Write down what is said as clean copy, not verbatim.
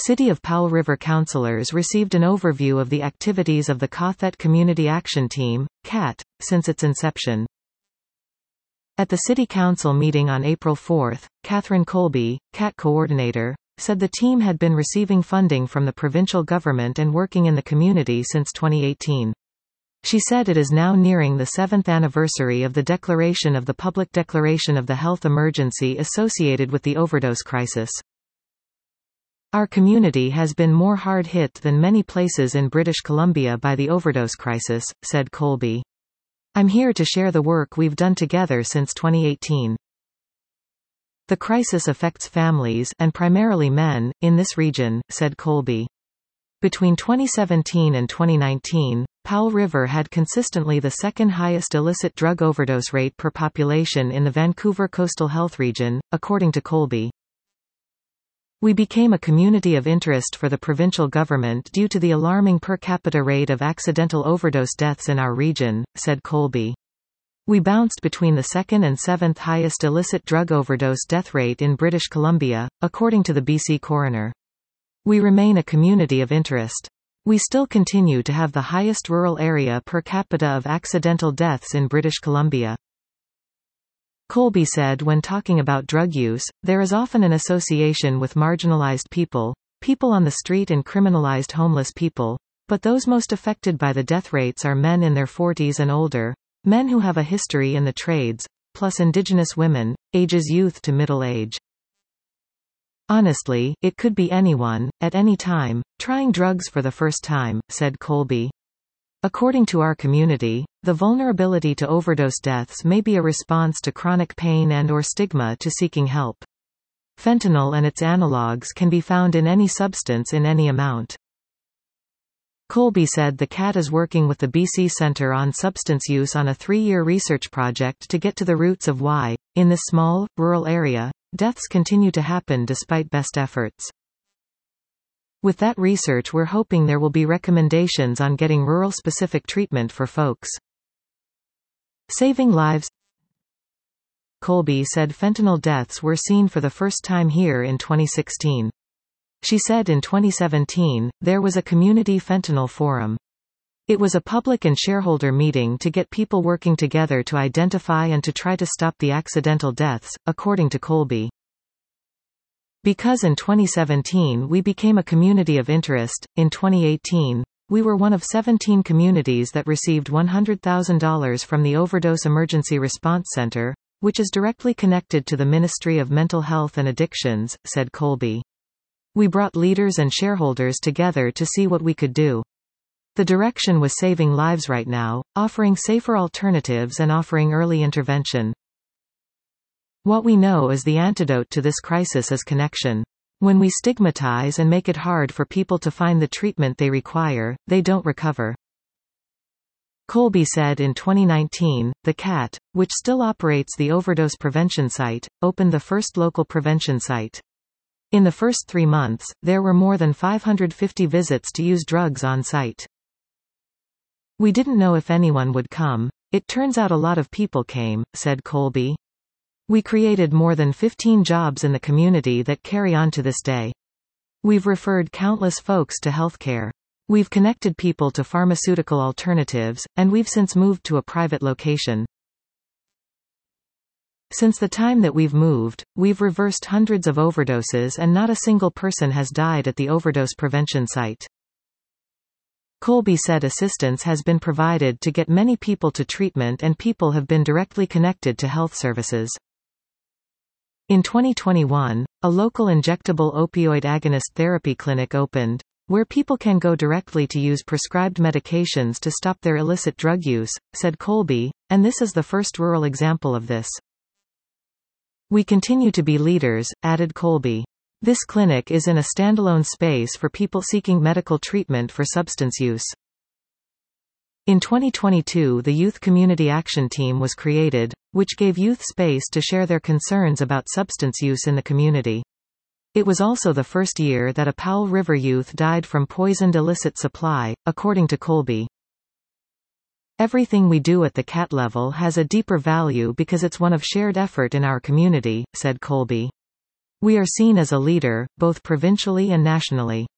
City of Powell River councillors received an overview of the activities of the Cothet Community Action Team, CAT, since its inception. At the City Council meeting on April 4, Catherine Colby, CAT coordinator, said the team had been receiving funding from the provincial government and working in the community since 2018. She said it is now nearing the 7th anniversary of the declaration of the public declaration of the health emergency associated with the overdose crisis. Our community has been more hard hit than many places in British Columbia by the overdose crisis, said Colby. I'm here to share the work we've done together since 2018. The crisis affects families, and primarily men, in this region, said Colby. Between 2017 and 2019, Powell River had consistently the second highest illicit drug overdose rate per population in the Vancouver Coastal Health Region, according to Colby. We became a community of interest for the provincial government due to the alarming per capita rate of accidental overdose deaths in our region, said Colby. We bounced between the second and seventh highest illicit drug overdose death rate in British Columbia, according to the BC coroner. We remain a community of interest. We still continue to have the highest rural area per capita of accidental deaths in British Columbia. Colby said when talking about drug use, there is often an association with marginalized people, people on the street and criminalized homeless people, but those most affected by the death rates are men in their 40s and older, men who have a history in the trades, plus Indigenous women, ages youth to middle age. Honestly, it could be anyone, at any time, trying drugs for the first time, said Colby. According to our community, the vulnerability to overdose deaths may be a response to chronic pain and/or stigma to seeking help. Fentanyl and its analogues can be found in any substance in any amount. Colby said the CAT is working with the BC Centre on Substance Use on a 3-year research project to get to the roots of why, in this small, rural area, deaths continue to happen despite best efforts. With that research, we're hoping there will be recommendations on getting rural-specific treatment for folks. Saving lives. Colby said fentanyl deaths were seen for the first time here in 2016. She said in 2017, there was a community fentanyl forum. It was a public and shareholder meeting to get people working together to identify and to try to stop the accidental deaths, according to Colby. Because in 2017 we became a community of interest, in 2018, we were one of 17 communities that received $100,000 from the Overdose Emergency Response Center, which is directly connected to the Ministry of Mental Health and Addictions, said Colby. We brought leaders and shareholders together to see what we could do. The direction was saving lives right now, offering safer alternatives and offering early intervention. What we know is the antidote to this crisis is connection. When we stigmatize and make it hard for people to find the treatment they require, they don't recover. Colby said in 2019, the CAT, which still operates the overdose prevention site, opened the first local prevention site. In the first 3 months, there were more than 550 visits to use drugs on site. We didn't know if anyone would come. It turns out a lot of people came, said Colby. We created more than 15 jobs in the community that carry on to this day. We've referred countless folks to healthcare. We've connected people to pharmaceutical alternatives, and we've since moved to a private location. Since the time that we've moved, we've reversed hundreds of overdoses and not a single person has died at the overdose prevention site. Colby said assistance has been provided to get many people to treatment and people have been directly connected to health services. In 2021, a local injectable opioid agonist therapy clinic opened, where people can go directly to use prescribed medications to stop their illicit drug use, said Colby, and this is the first rural example of this. We continue to be leaders, added Colby. This clinic is in a standalone space for people seeking medical treatment for substance use. In 2022, the Youth Community Action Team was created, which gave youth space to share their concerns about substance use in the community. It was also the first year that a Powell River youth died from poisoned illicit supply, according to Colby. Everything we do at the CAT level has a deeper value because it's one of shared effort in our community, said Colby. We are seen as a leader, both provincially and nationally.